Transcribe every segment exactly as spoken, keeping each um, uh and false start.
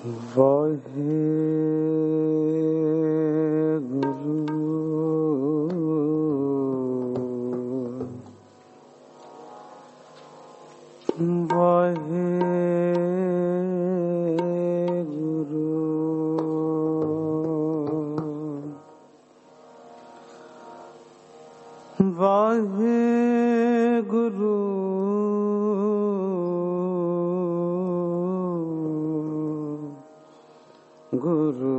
वाहे गुरु वाहे गुरु वाहे गुरु गुरु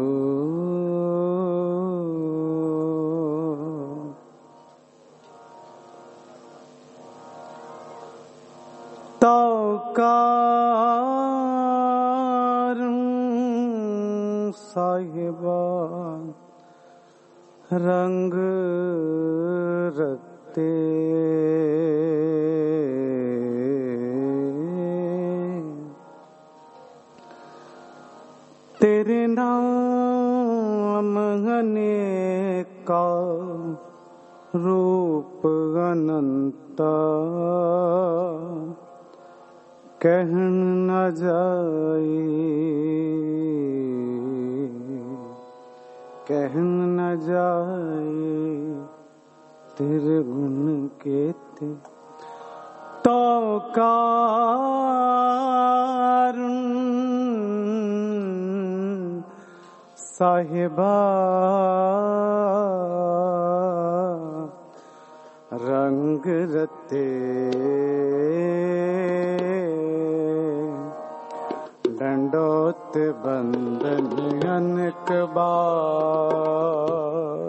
तौकार साहिबा रंग रते तेरे नाम अनेका रूप अनंता कह न जाए कह न जाए तेरे गुण केते तो कारण साहिबा रंग रते दंडोत बंदन अनेक बार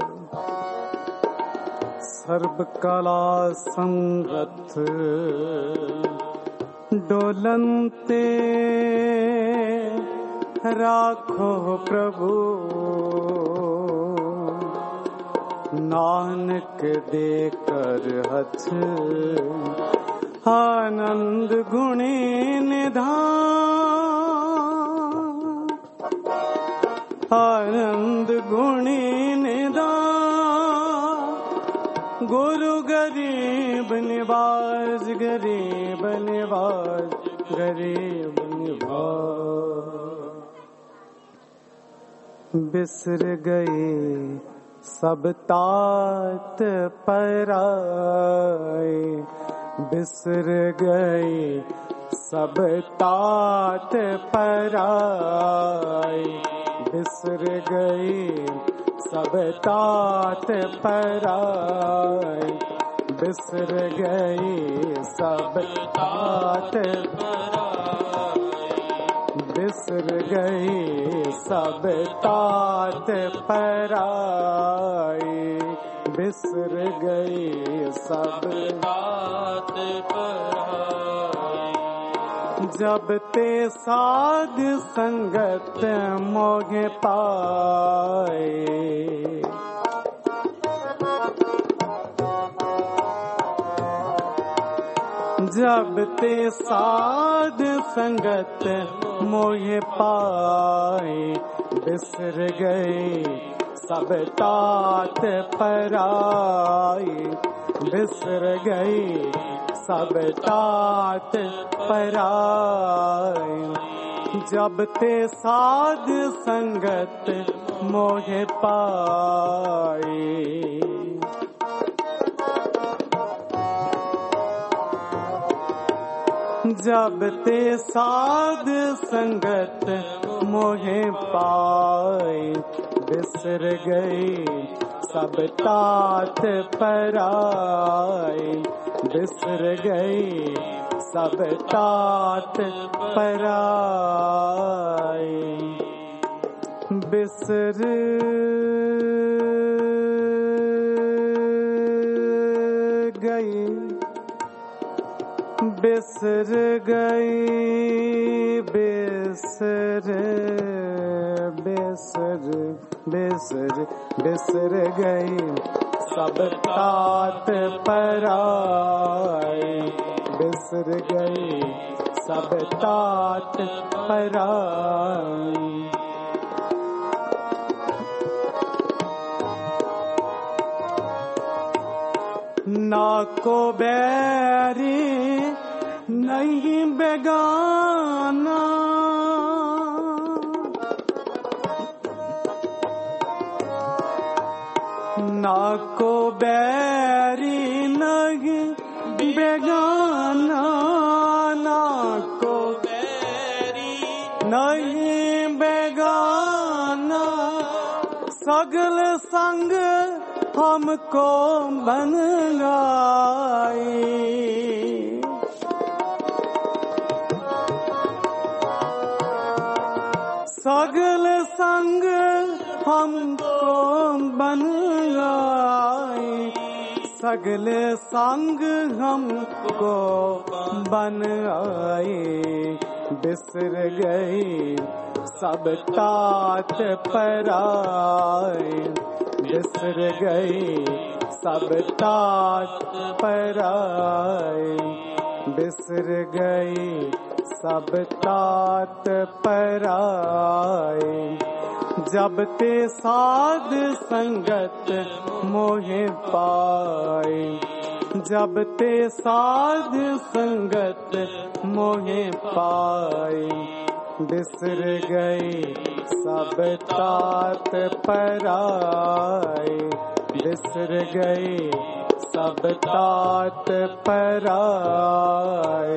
सर्व कला संगत डोलनते राखो प्रभु नानक देकर हथ आनंद गुणी निधान आनंद गुणी निधान गुरु गरीब निवाज गरीब निवाज गरीब निवाज बिसर गए सब तात पराए बिसर गए सब तात पराए बिसर गए सब तात पराए बिसर गए सब तात बिसर गए सब तात पराए बिसर गए सब तात पराए जब ते साध संगत मोहे पाए जब ते साध संगत मोहे पाए बिसर गए सब तात पराए बिसर गए सब तात पराए जब ते साध संगत मोहे पाए जब ते साध संगत मोहे पाए बिसर गए सब तात पराए बिसर गए सब तात पराए बिसर गए बिसर गई बिसर बिसर बिसर बिसर गई सब तात पराए बिसर गई सब तात पराए ना को बैरी नहीं बेगाना ना को बैरी नहीं बेगाना, ना को बैरी नहीं बेगाना, सगल संग हमको बन गई। सगल संग हमको बन गई, सगल संग हमको बन आई। बिसर गई सब तात पराई, बिसर गई सब तात पराई, बिसर गई सब तात पराई। जब ते साध संगत मोहे पाई, जब ते साध संगत मोहे पाई, बिसर गई सब तात पराई, बिसर गई सब तात पराई।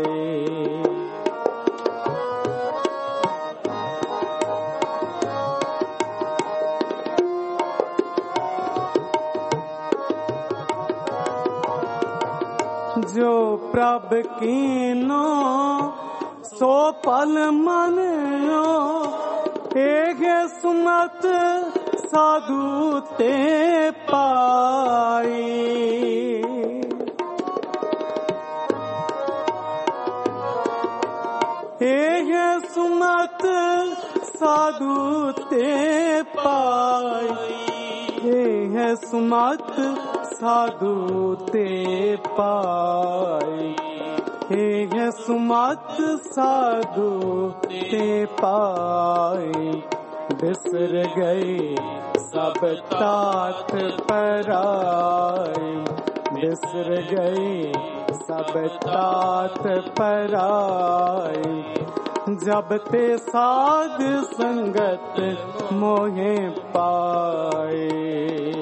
जो प्रभ कीनो सो पल मनो, एक सुमत साधु ते पाई। एक सुमत साधु ते पाई, एक सुमत साधु ते पाई, हे सुमत साधु ते पाई। बिसर गई सब तात पराई, बिसर गई सब तात पराई। जब ते साध संगत मोहे पाए,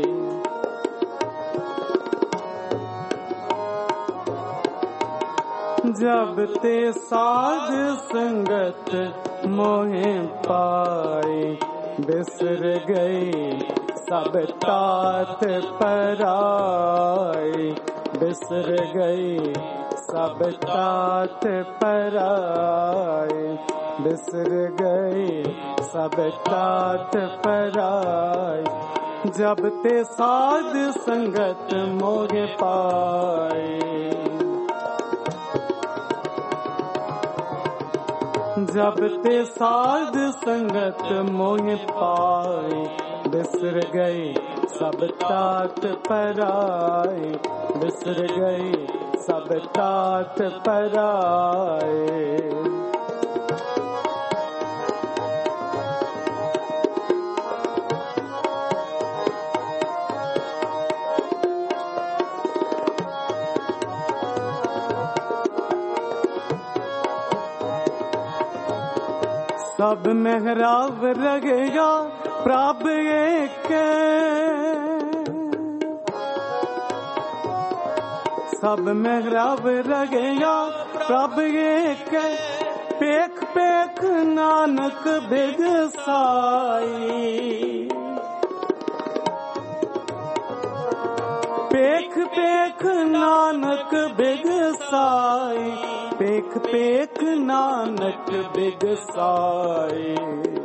जब ते साध संगत मोहे पाए। बिसर गई सब तात पराई, बिसर गई सब तात पराई, बिसर गई सब तात पराई। जब ते साध संगत मोहे पाए, जब ते साध संगत मोह पाए। बिसर गई सब तात पराई, बिसर गई सब तात पराई। सब मेहराब रहेगा प्रभ एक, सब मेहराब रहेगा प्रभ एक। पेख पेख नानक बिगसाई, पेख पेख नानक बिगसाई, पेख पेख नानक बिगसाई।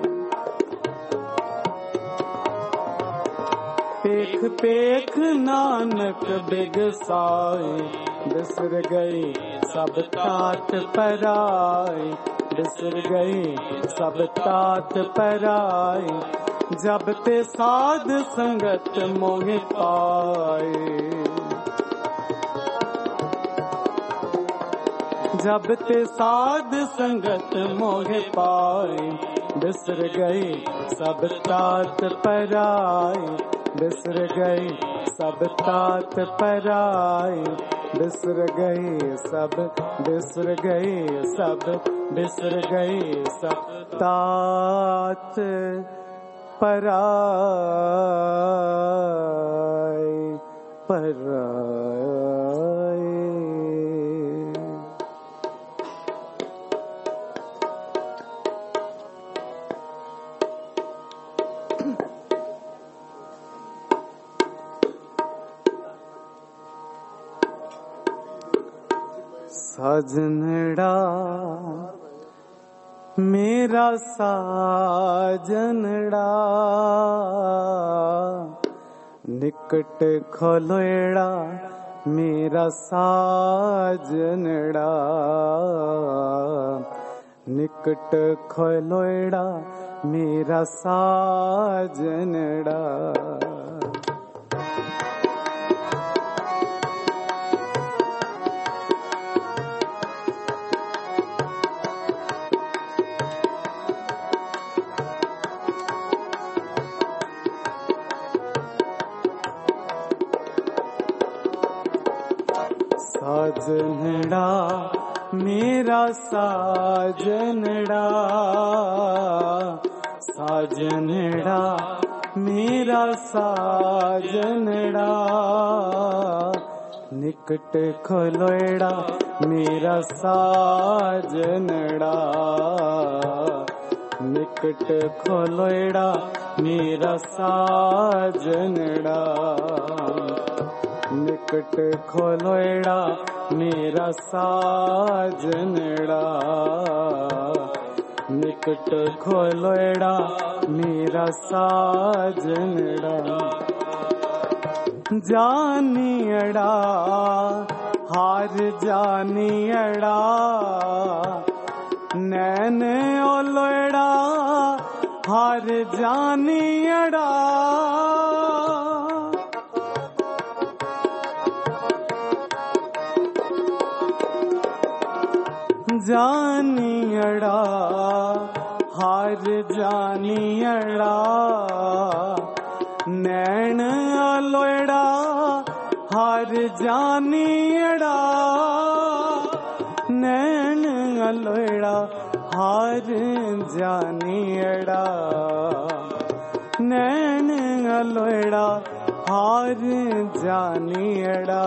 पेख पेख नानक बिगसाई। बिसर गई सब तात पराई, बिसर गई सब तात पराई। जब ते साध संगत मोह पाए, जब ते साध संगत मोह पाए। बिसर गई सब तात पराई, बिसर गई सब तात पराई। बिसर गई सब, बिसर गई सब, बिसर गई सब तात पराए पराए। साजनड़ा मेरा साजनड़ा निकट खोलोड़ा मेरा साजनड़ा निकट खोलोड़ा मेरा साजनड़ा। साजनड़ा मेरा साजनड़ा साजनड़ा मेरा साजनड़ा निकट खोलोड़ा मेरा साजनड़ा निकट खोलोड़ा मेरा साजनड़ा निकट खोलोड़ा मेरा साजनड़ा निकट खोलोड़ा मेरा साजनड़ा। जानियड़ा हार जानियड़ा नैन ओलोड़ा हार जानियड़ा। जानियड़ा हार जानियड़ा नैन अलोड़ा हार जानियड़ा नैन अलोड़ा हार जानियड़ा नैन अलोड़ा हार जानियड़ा।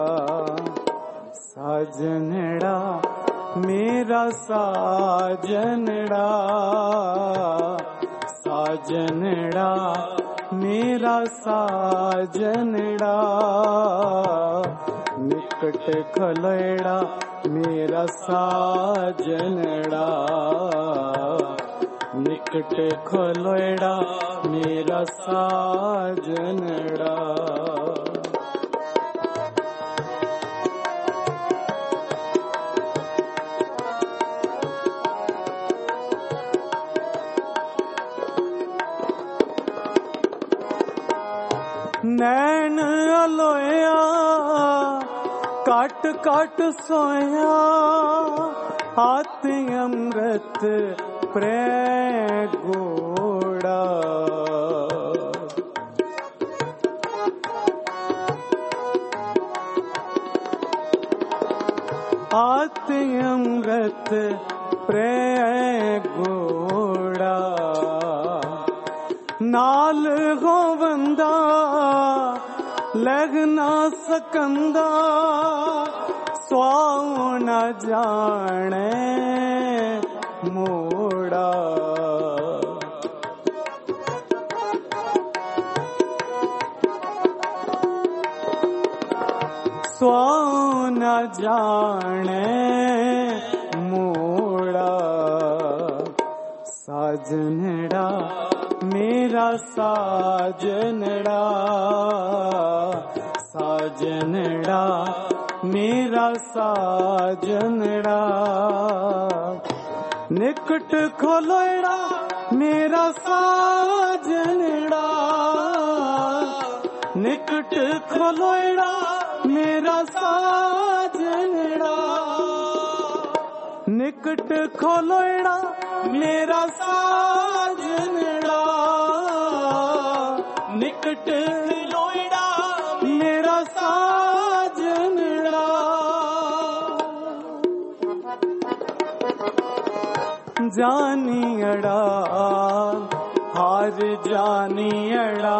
साजनड़ा मेरा साजनड़ा साजनड़ा मेरा साजनड़ा निकट खोलोड़ा मेरा साजनड़ा निकट खोलोड़ा मेरा साजनड़ा। नैन अलोया काट काट सोया हाथ अमृत प्रे गोड़ा। हाथ अमृत प्रे गोड़ा नाल गोवंदा लग ना सकंदा स्वाऊ न जाने मोड़ा। स्वाऊ न जाने मोड़ा। साजनड़ा मेरा साजनड़ा साजनड़ा मेरा साजनड़ा निकट खोलोड़ा मेरा साजनड़ा निकट खोलोड़ा मेरा साजनड़ा निकट खोलोड़ा मेरा साजनड़ा निकट खोलोड़ा मेरा साजनड़ा। जानियड़ा हार हार जानियड़ा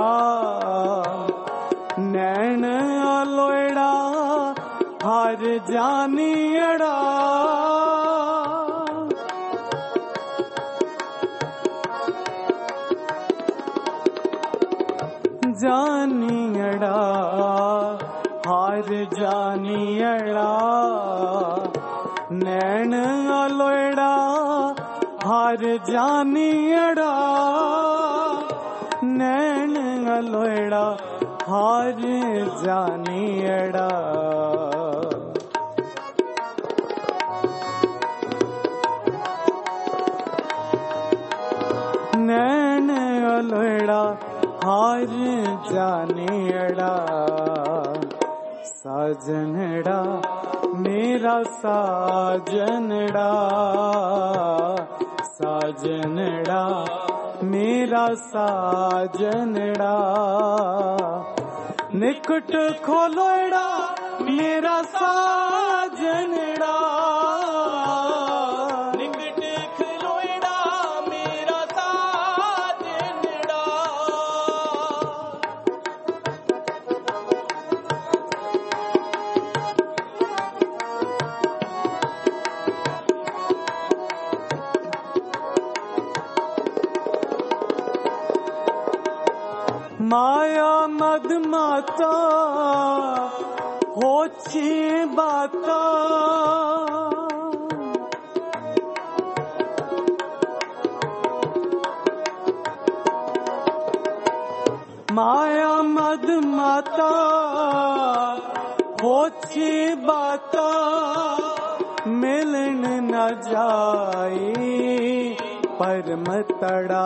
नैन अलोड़ा हार जानियड़ा जानियड़ा हार जानियड़ा नैन अलोड़ा हार जानियड़ा नैन अलोड़ा हार जानियड़ा नैन अलोड़ा हार जानियड़ा साजनड़ा मेरा साजनड़ा साजनड़ा मेरा साजनड़ा निकट खोलोड़ा मेरा साजनड़ा निकट खोलोड़ा मेरा साजनड़ा माया मद माता होची बाता माया मद माता होची बाता मिलन न जाई परम तड़ा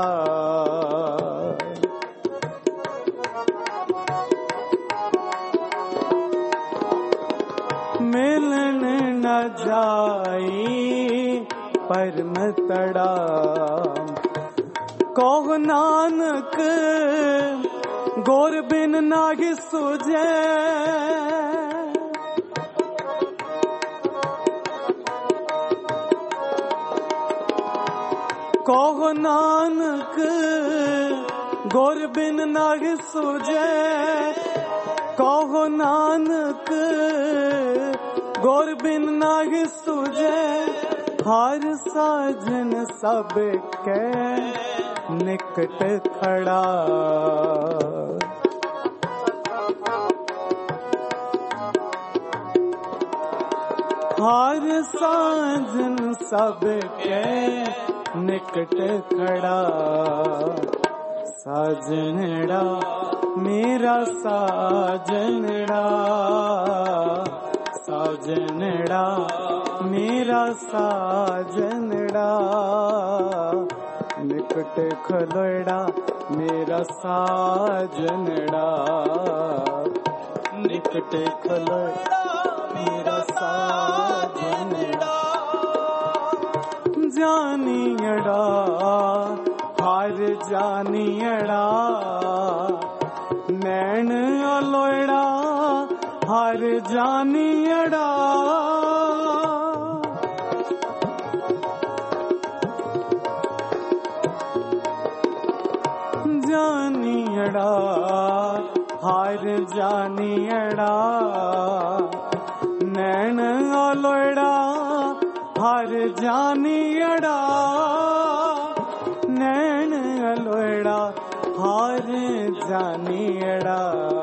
मिलन न जाई परम तड़ा कहो नानक गोर बिन नागी सूझे कहो नानक गोर बिन नागी सूझे कहो नानक गोर बिन नाग सूझे हर साजन सब के निकट खड़ा हर साजन सब के निकट खड़ा साजनड़ा मेरा साजनड़ा साजनड़ा मेरा साजनड़ा निकट खलोड़ा मेरा साजनड़ा निकट खलोड़ा मेरा साजनड़ा जानियड़ा हार जानियड़ा नैन अलोड़ा हार जानियड़ा जानियड़ा हार जानियड़ा नैन अलोड़ा हार जानियड़ा नैन अलोड़ा हार जानियड़ा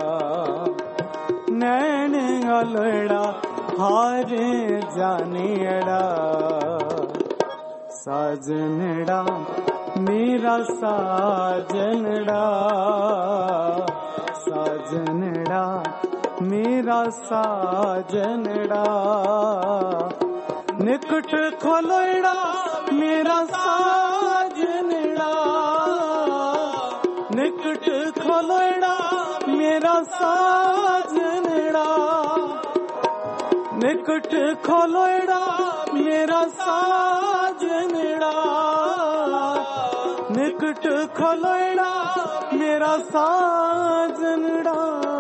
नैन अलोड़ा हार जानियड़ा साजनड़ा मेरा साजनड़ा साजनड़ा मेरा साजनड़ा निकट खोलोड़ा मेरा साजनड़ा निकट खोलोड़ा मेरा साजनड़ा निकट खोलोड़ा मेरा साजनड़ा निकट खोलोड़ा मेरा साजनड़ा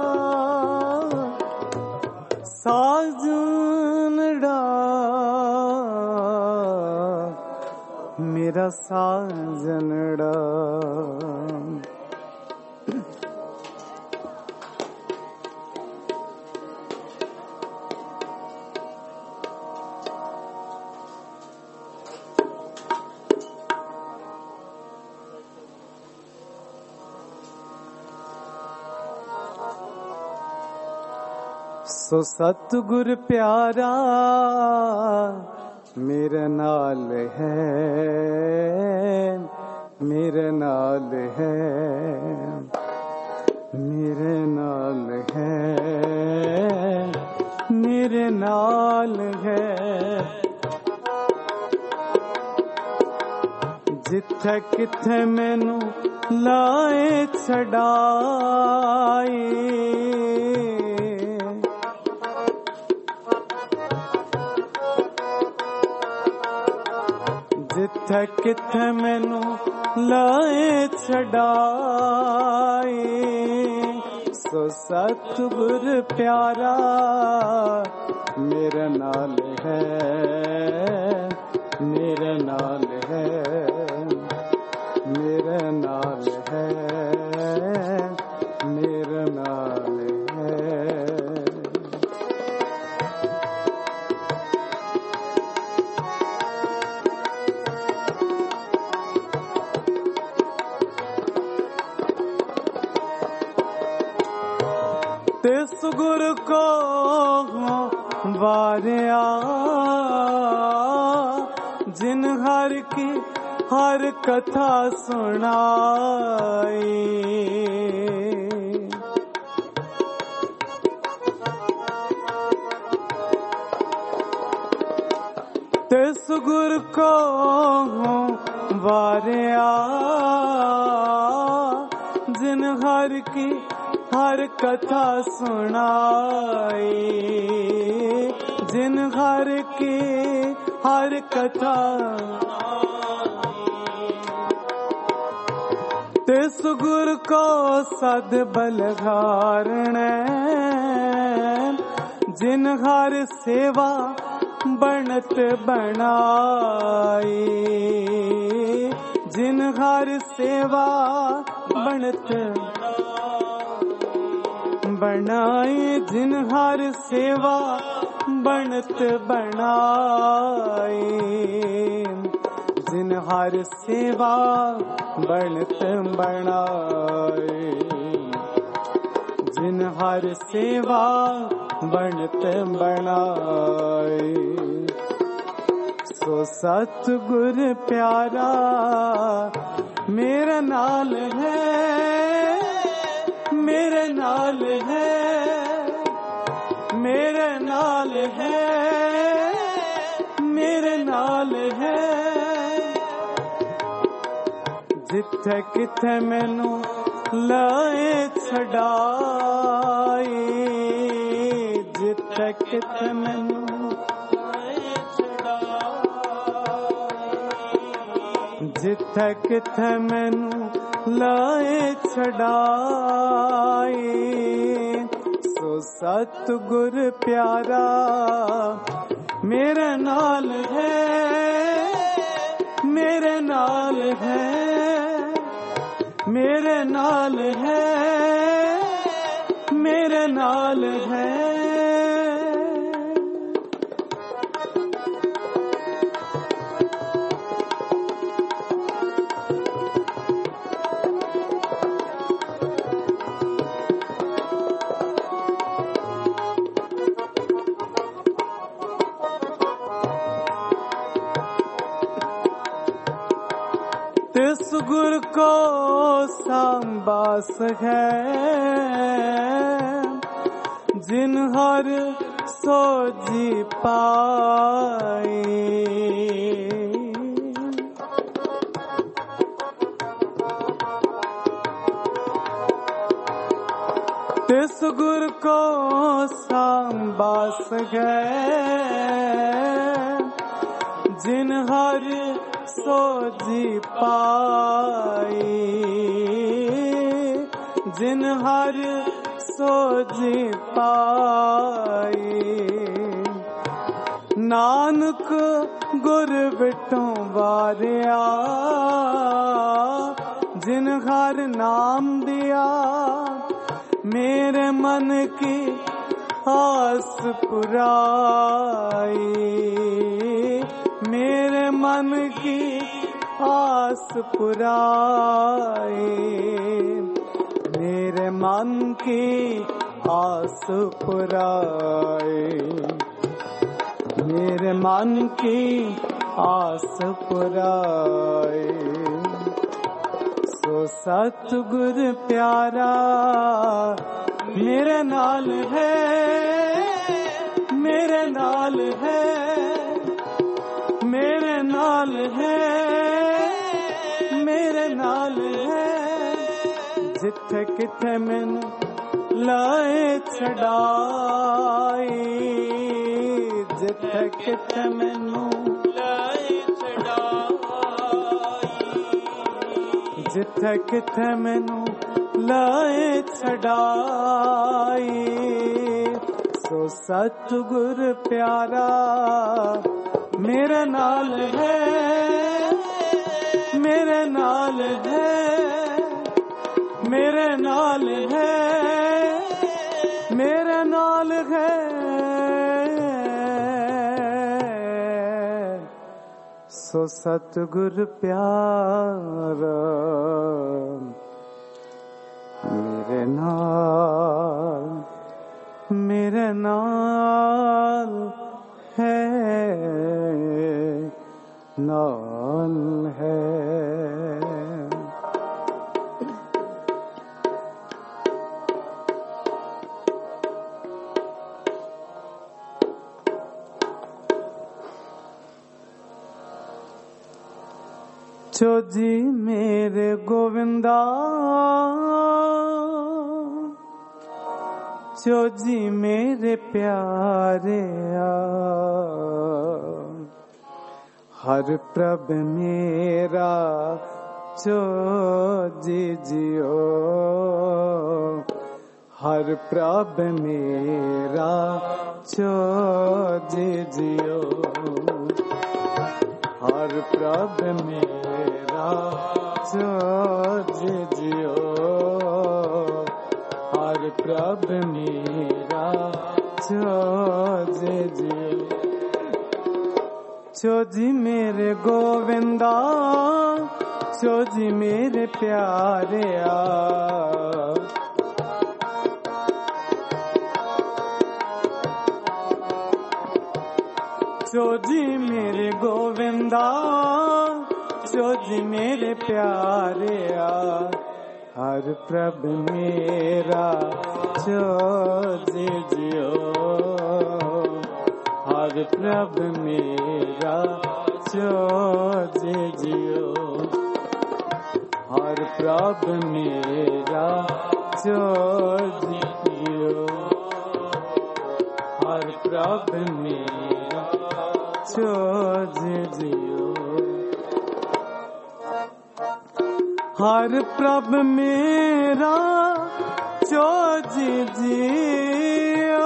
साजनड़ा मेरा साजनड़ा। सो सतगुर प्यारा मेरे नाल है, मेरे नाल है, मेरे नाल है, मेरे नाल है। जिथे किथे मैनू लाए छड़ाए, जिथे किथे मैनू लाए छड़ाए, सो सतगुर प्यारा मेरे नाल है, मेरे नाल है, मेरे नाल है, मेरे नाल है। तिस गुर को वारिया जिन हर की हर कथा सुनाई, तिस गुर को वारिया जिन हर की हर कथा सुनाई, जिन हर की हर कथा तिस गुर को सद बलघारण, जिन हर सेवा बनत बनाई, जिन हर सेवा बनत बनाई, जिन हर सेवा बनत बनाई, जिन हर सेवा बनत बनाई, जिन हर सेवा बनत बनाई, सो सतगुर प्यारा मेरे नाल है, मेरे नाल है, मेरे नाल है, मेरे नाल है। जिथे किथे मैनू लाए छड़ाए, जिथे किथे मैनू लाए छड़ाए, जिथे किथे मैनू लाए छड़ाए, सो सतगुर प्यारा मेरे नाल है, मेरे नाल है, मेरे नाल है, मेरे नाल है। तिस गुर को सांबास है, जिन हर सोजी पाई, तिस गुर को सांबास है, जिन हर सोजी पाई, जिन हर सोजी पाई, नानक गुर बिटों वारिया जिन हर नाम दिया, मेरे मन की आस पुराई, मेरे मन की आस पुराई, मेरे मन की आस पुराए, मेरे मन की आस पुराए। सो सतगुर प्यारा मेरे नाल है, मेरे नाल है, मेरे नाल है, मेरे नाल है। जिथे किथे मैनू लाए छड़ाई, जिथे किथे मैनू लाए छड़ाई, जिथे किथे मैनू लाए छड़ाई। सो सतगुर प्यारा मेरे नाल है, मेरे नाल है, मेरे नाल है, मेरे नाल है। सो सतगुर प्यारा मेरे नाल, मेरे नाल है, नाल है। जो जी मेरे गोविंदा, जो जी मेरे प्यारे आ, हर प्रभ मेरा जो जी जियो, हर प्रभ मेरा जो जी जियो, हर प्रभ मेरा जो जी जियो, हर प्रभ मेरा जो जी जियो। जो जी मेरे गोविंदा, जो जी मेरे प्यारे आ, जो जी मेरे गोविंदा, जो जी मेरे प्यारे आ, हर प्रभ मेरा जो जी जियो, हर प्रभ मेरा जो जी जियो, हर प्रभ मेरा जो जी जियो, हर प्रभ मेरा जो जी जियो, हर प्रभ मेरा जो जी जियो,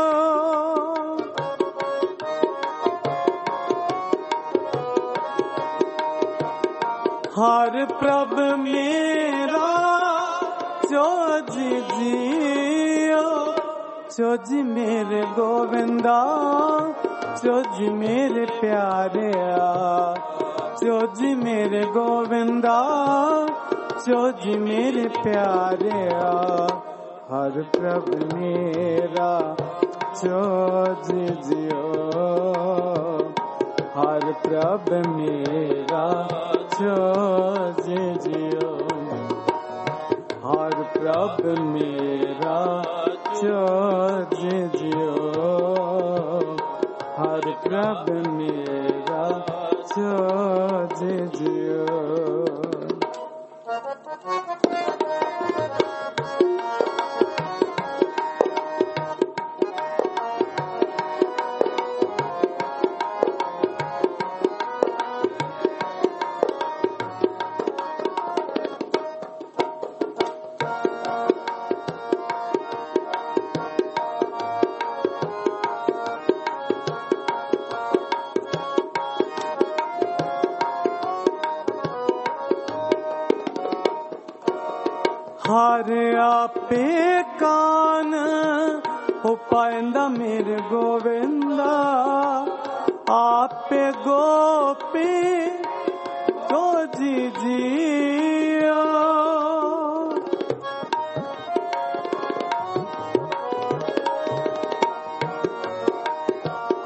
हर प्रभ मेरा जो जी जियो। जो जी मेरे गोविंदा, जो जी मेरे प्यारे आ, जो जी मेरे गोविंदा, जो जी मेरे प्यारे आ, हर प्रभ मेरा जो जी जियो, हर प्रभ मेरा जो जी जियो, हर प्रभ मेरा जो जी जियो, हर प्रभ मेरा जो जी जियो। हर आपे कान हो पांदा मेरे गोविंदा, आपे गोपी तो जी जिया,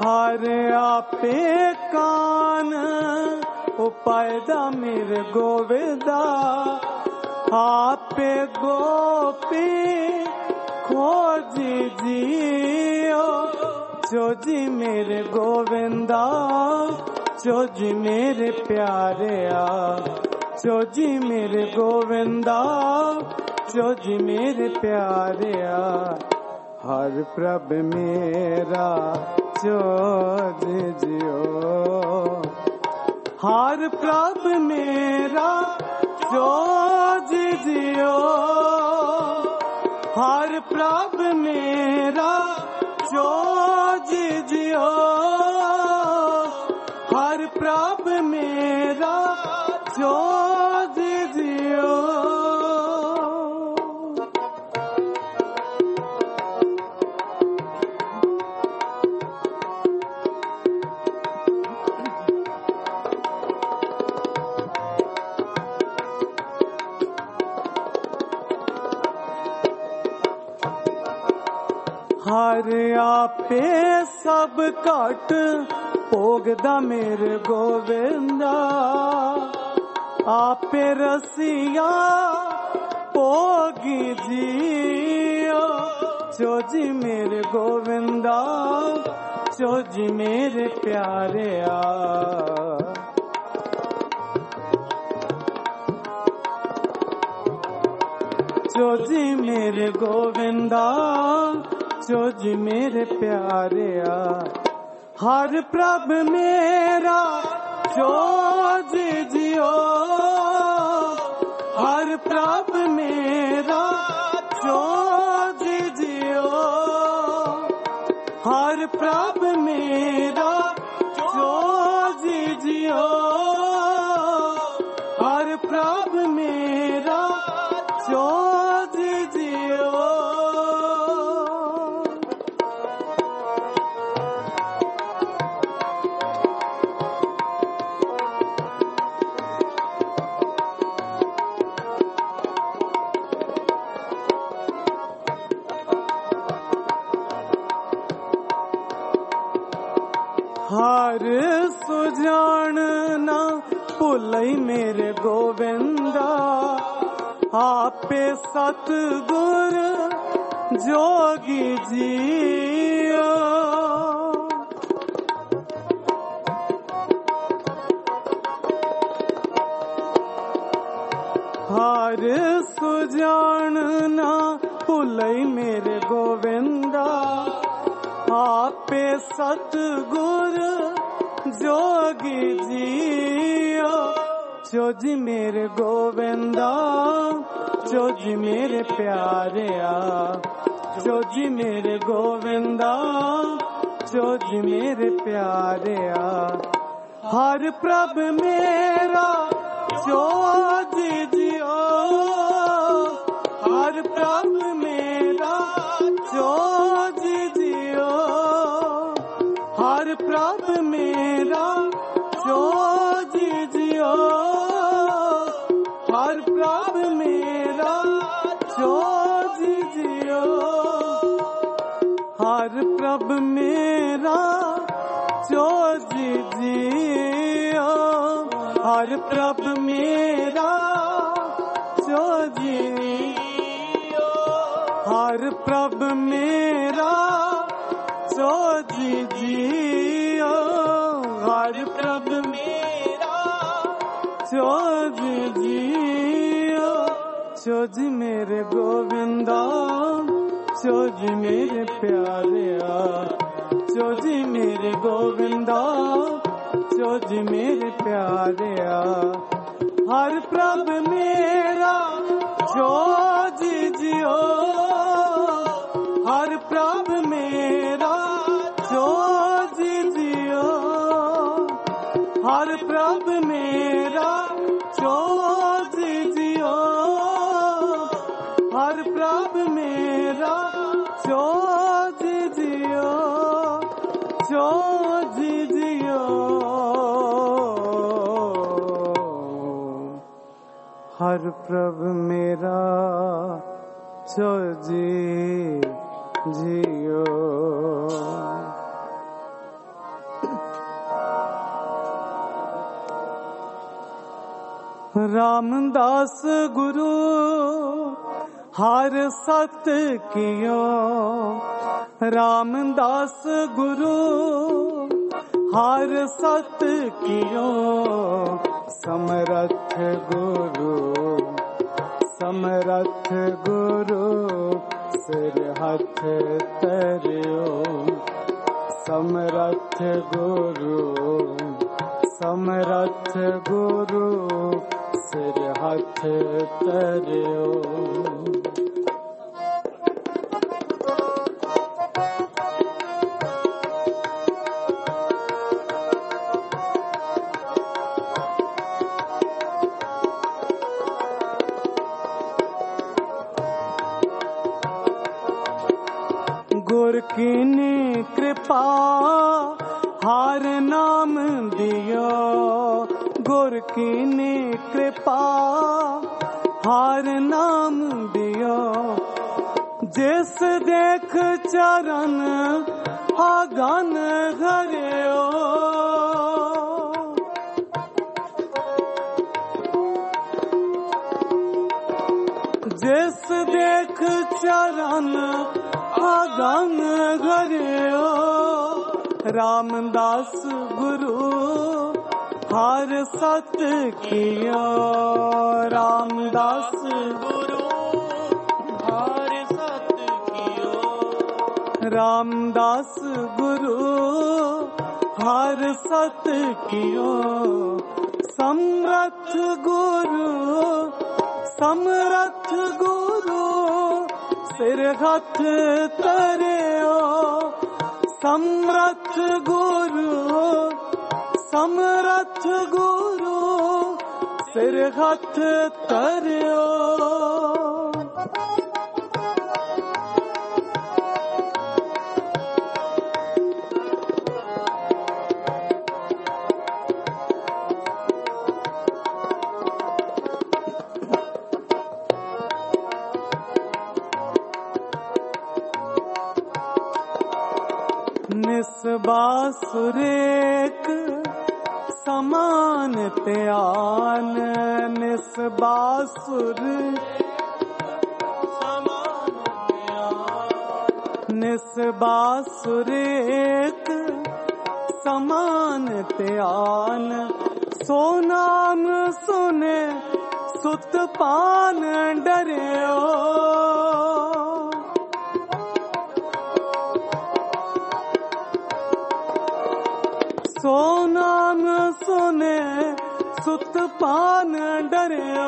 हर आपे कान उपायदा मेरे गोविंदा आपे गोपी खोजी जियो चोजी मेरे गोविंदा चोजी मेरे प्यारे आ चोजी मेरे गोविंदा चोजी मेरे प्यारे आ हर प्रभ मेरा चोज जियो हर प्रभ मेरा चोज जियो हर प्रभ मेरा चोज जियो हर प्रभ मेरा चोज जियो हर आपे सब घट भोगदा मेरे गोविंदा आपे रसिया भोगी जियो चोजी मेरे गोविंदा चोजी मेरे प्यारे आ चोजी मेरे गोविंदा चोजी मेरे प्यारे आ हर प्रभ मेरा चोज जियो हर प्रभ मेरा चोज जियो हर प्रभ मेरा चोज जियो हर प्रभ मेरा चोज जियो हर सुजान ना भुलई मेरे गोविंदा आपे सतगुर जोगी जियो हर सुजान ना भुलई मेरे गोविंदा आपे सतगुर जोगी जियो चोजी मेरे गोविंदा चोजी मेरे प्यारे आ चोजी मेरे गोविंदा चोजी मेरे प्यारे आ हर प्रभ मेरा चोजी जियो हर प्रभ मेरा चोजी जियो हर प्रभ मेरा चोजी जियो हर प्रभ मेरा चोजी जियो हर प्रभ मेरा चोजी जियो हर प्रभ मेरा चोजी जियो हर प्रभ मेरा चोजी जियो हर प्रभ मेरा चोजी जियो चोजी मेरे गोविंदा चोजी मेरे प्यारे आ चोजी मेरे गोविंदा चोजी मेरे प्यारे आ हर प्रभ मेरा चोजी जियो हर प्रभ मेरा चोजी जियो हर प्रभ मेरा चोजी जियो हर प्रभ मेरा चोजी जियो चोजी जियो हर प्रभ मेरा चोजी जियो रामदास गुरु हर सत कियो, रामदास गुरु हर सत कियो, समरथ गुरु समरथ गुरु सिर हथ तरियो, समरथ गुरु समरथ गुरु सिर हथ तरियो। गुर कीनी कृपा हार नाम दियो, गुर कीनी कृपा हार नाम दियो, जिस देख चरण आगन हरियो, जिस देख चरण आगन हरियो, रामदास गुरु हर सत कियो, रामदास गुरु हर सत कियो, रामदास गुरु हर सत कियो, समरथ गुरु समरथ गुरु सिर हथ तरियो, समरथ गुरु समरथ गुरु सिर हथ तरियो। निस्बासुर एक समान त्यान, निस्बासुर समान त्यान, निस्बासुर एक समान त्यान, सो नाम सुने सुत पान डरियो, सो नाम सुने सुत पान डरियो,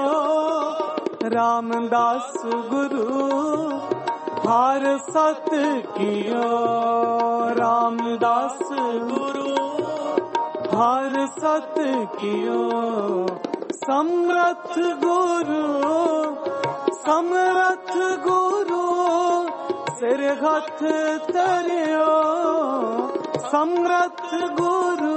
रामदास गुरु हर सत कियो, रामदास गुरु हर सत कियो, समरथ गुरु समरथ गुरु सिर हथ तरियो, समरथ गुरु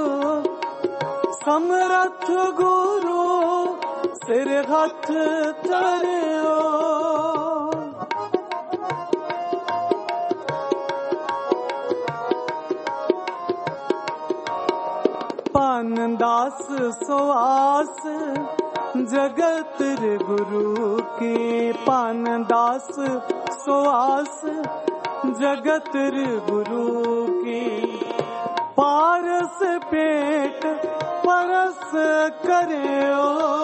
समरथ गुरु सिर हथ तरियो। पानदास सुआस जगत गुरु की, पानदास सुआस जगत गुरु की, पारस पेट परस करियो,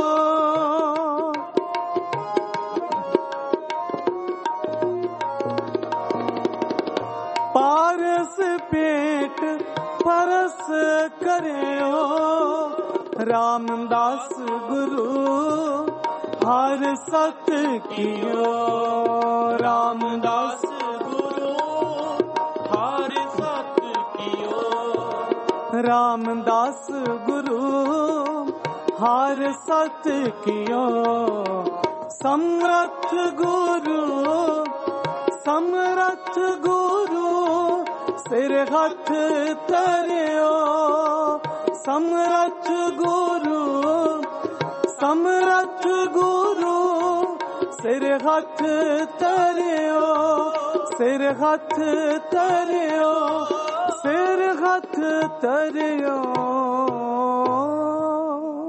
पारस पेट परस करियो, रामदास गुरु हर सत कियो, रामदास गुरु हर सत कियो, रामदास गुरु हर सत कियो, समरथ गुरु समरथ गुरु सिर हथ तरियो, समरथ गुरु समरथ गुरु सिर हथ तरियो, सिर हथ तरियो, सिर हथ तरियो।